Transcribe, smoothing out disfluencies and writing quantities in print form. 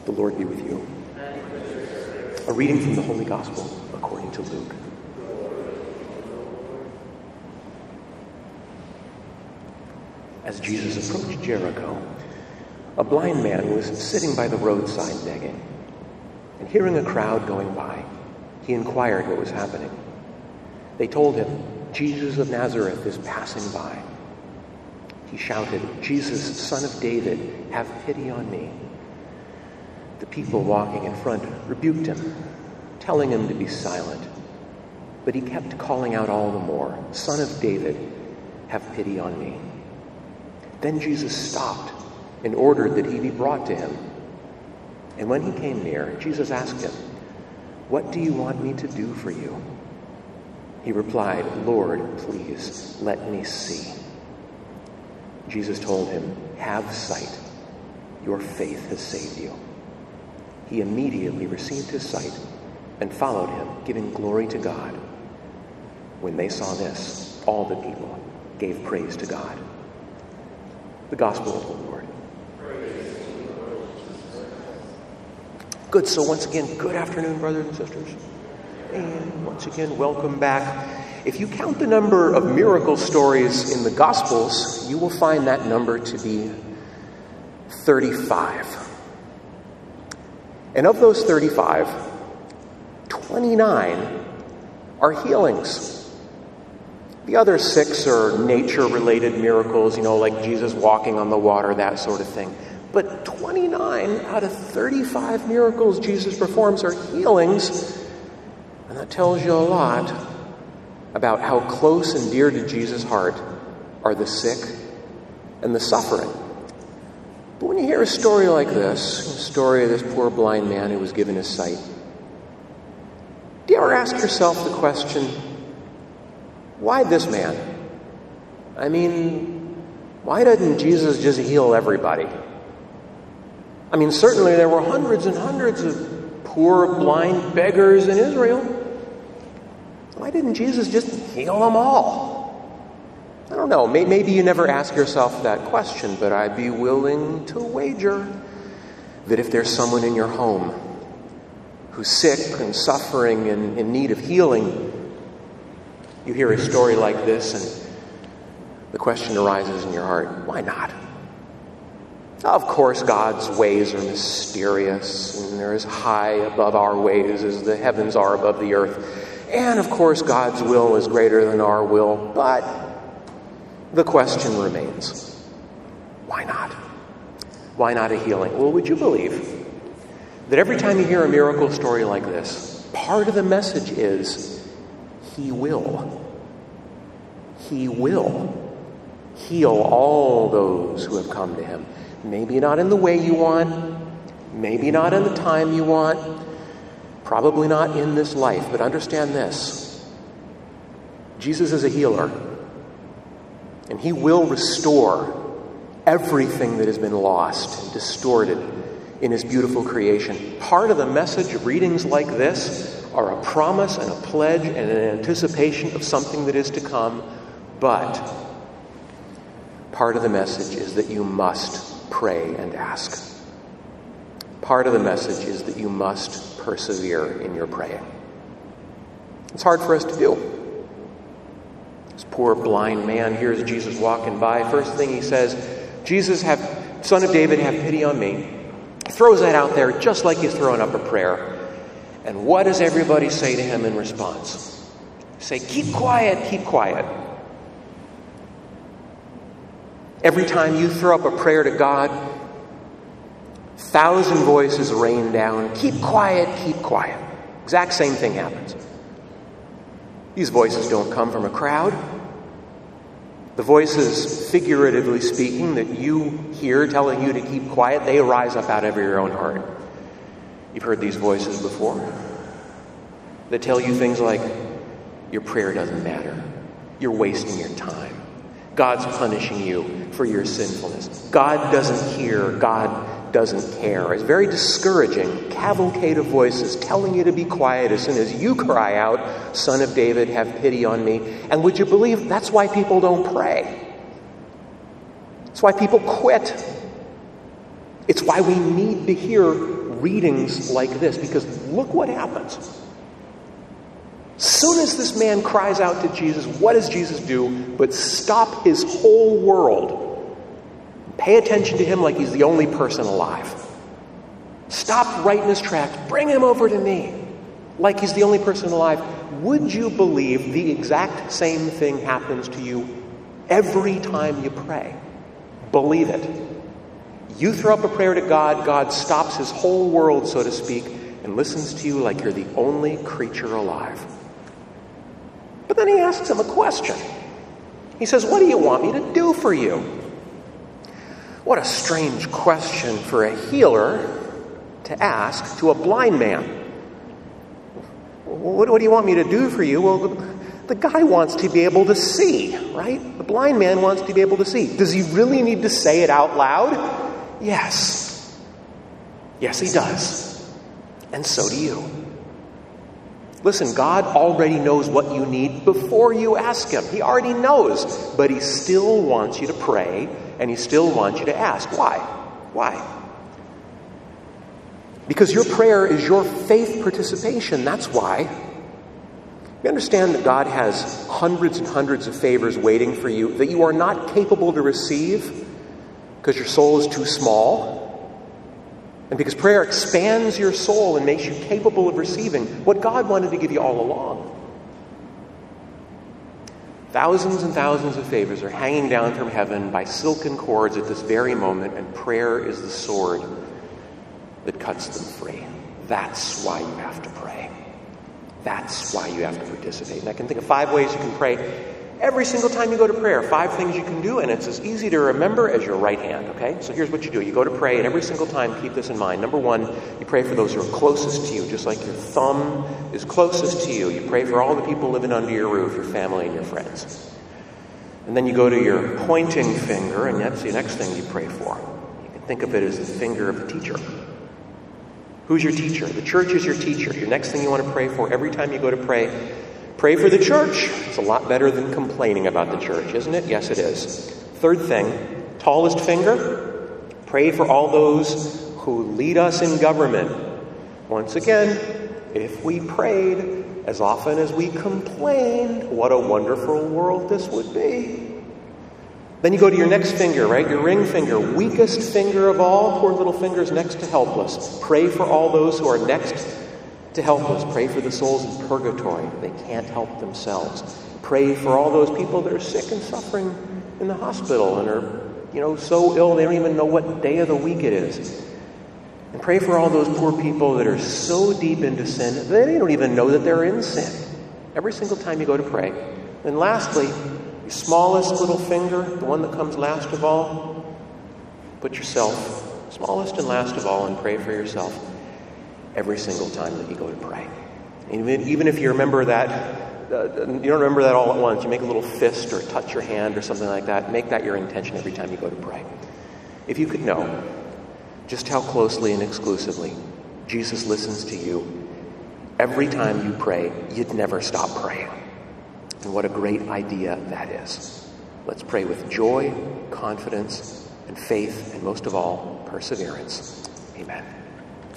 The Lord be with you. A reading from the Holy Gospel according to Luke. As Jesus approached Jericho, a blind man was sitting by the roadside begging. And hearing a crowd going by, he inquired what was happening. They told him, "Jesus of Nazareth is passing by." He shouted, "Jesus, Son of David, have pity on me." The people walking in front rebuked him, telling him to be silent. But he kept calling out all the more, "Son of David, have pity on me." Then Jesus stopped and ordered that he be brought to him. And when he came near, Jesus asked him, "What do you want me to do for you?" He replied, "Lord, please, let me see." Jesus told him, "Have sight. Your faith has saved you." He immediately received his sight and followed him, giving glory to God. When they saw this, all the people gave praise to God. The Gospel of the Lord. Good. So once again, good afternoon, brothers and sisters. And once again, welcome back. If you count the number of miracle stories in the Gospels, you will find that number to be 35. And of those 35, 29 are healings. The other 6 are nature-related miracles, like Jesus walking on the water, that sort of thing. But 29 out of 35 miracles Jesus performs are healings, and that tells you a lot about how close and dear to Jesus' heart are the sick and the suffering. But when you hear a story like this, the story of this poor blind man who was given his sight, do you ever ask yourself the question, why this man? I mean, why doesn't Jesus just heal everybody? I mean, certainly there were hundreds and hundreds of poor blind beggars in Israel. Why didn't Jesus just heal them all? I don't know. Maybe you never ask yourself that question, but I'd be willing to wager that if there's someone in your home who's sick and suffering and in need of healing, you hear a story like this and the question arises in your heart, why not? Of course, God's ways are mysterious, and they're as high above our ways as the heavens are above the earth. And of course, God's will is greater than our will, but the question remains, why not? Why not a healing? Well, would you believe that every time you hear a miracle story like this, part of the message is, He will. He will heal all those who have come to Him. Maybe not in the way you want, maybe not in the time you want, probably not in this life, but understand this. Jesus is a healer, and He will restore everything that has been lost and distorted in His beautiful creation. Part of the message of readings like this are a promise and a pledge and an anticipation of something that is to come, but part of the message is that you must pray and ask. Part of the message is that you must persevere in your praying. It's hard for us to do. This poor blind man hears Jesus walking by. First thing he says, "Jesus, Son of David, have pity on me." He throws that out there just like he's throwing up a prayer. And what does everybody say to him in response? Say, "Keep quiet, keep quiet." Every time you throw up a prayer to God, 1,000 voices rain down. Keep quiet, keep quiet. Exact same thing happens. These voices don't come from a crowd. The voices, figuratively speaking, that you hear telling you to keep quiet, they rise up out of your own heart. You've heard these voices before. They tell you things like, your prayer doesn't matter. You're wasting your time. God's punishing you for your sinfulness. God doesn't hear. God doesn't care. It's very discouraging cavalcade of voices telling you to be quiet as soon as you cry out, "Son of David, have pity on me." And would you believe that's why people don't pray? It's why people quit. It's why we need to hear readings like this, because look what happens. Soon as this man cries out to Jesus, what does Jesus do but stop his whole world? Pay attention to him like he's the only person alive. Stop right in his tracks. Bring him over to me like he's the only person alive. Would you believe the exact same thing happens to you every time you pray? Believe it. You throw up a prayer to God, God stops his whole world, so to speak, and listens to you like you're the only creature alive. But then he asks him a question. He says, what do you want me to do for you? What a strange question for a healer to ask to a blind man. What do you want me to do for you? Well, the guy wants to be able to see, right? The blind man wants to be able to see. Does he really need to say it out loud? Yes. Yes, he does. And so do you. Listen, God already knows what you need before you ask him. He already knows, but he still wants you to pray, and he still wants you to ask. Why? Why? Because your prayer is your faith participation. That's why. You understand that God has hundreds and hundreds of favors waiting for you that you are not capable to receive because your soul is too small. And because prayer expands your soul and makes you capable of receiving what God wanted to give you all along. Thousands and thousands of favors are hanging down from heaven by silken cords at this very moment, and prayer is the sword that cuts them free. That's why you have to pray. That's why you have to participate. And I can think of 5 ways you can pray every single time you go to prayer. 5 things you can do, and it's as easy to remember as your right hand, okay? So here's what you do. You go to pray, and every single time, keep this in mind. Number 1, you pray for those who are closest to you, just like your thumb is closest to you. You pray for all the people living under your roof, your family and your friends. And then you go to your pointing finger, and that's the next thing you pray for. You can think of it as the finger of the teacher. Who's your teacher? The church is your teacher. Your next thing you want to pray for every time you go to pray, pray for the church. It's a lot better than complaining about the church, isn't it? Yes, it is. Third thing, tallest finger, pray for all those who lead us in government. Once again, if we prayed as often as we complained, what a wonderful world this would be. Then you go to your next finger, right? Your ring finger, weakest finger of all, poor little fingers next to helpless. Pray for all those who are next to helpless. Pray for the souls in purgatory. They can't help themselves. Pray for all those people that are sick and suffering in the hospital and are, so ill they don't even know what day of the week it is. And pray for all those poor people that are so deep into sin that they don't even know that they're in sin. Every single time you go to pray. And lastly, your smallest little finger, the one that comes last of all, put yourself, smallest and last of all, and pray for yourself every single time that you go to pray. Even if you remember that, you don't remember that all at once, you make a little fist or touch your hand or something like that, make that your intention every time you go to pray. If you could know just how closely and exclusively Jesus listens to you every time you pray, you'd never stop praying. And what a great idea that is. Let's pray with joy, confidence, and faith, and most of all, perseverance. Amen.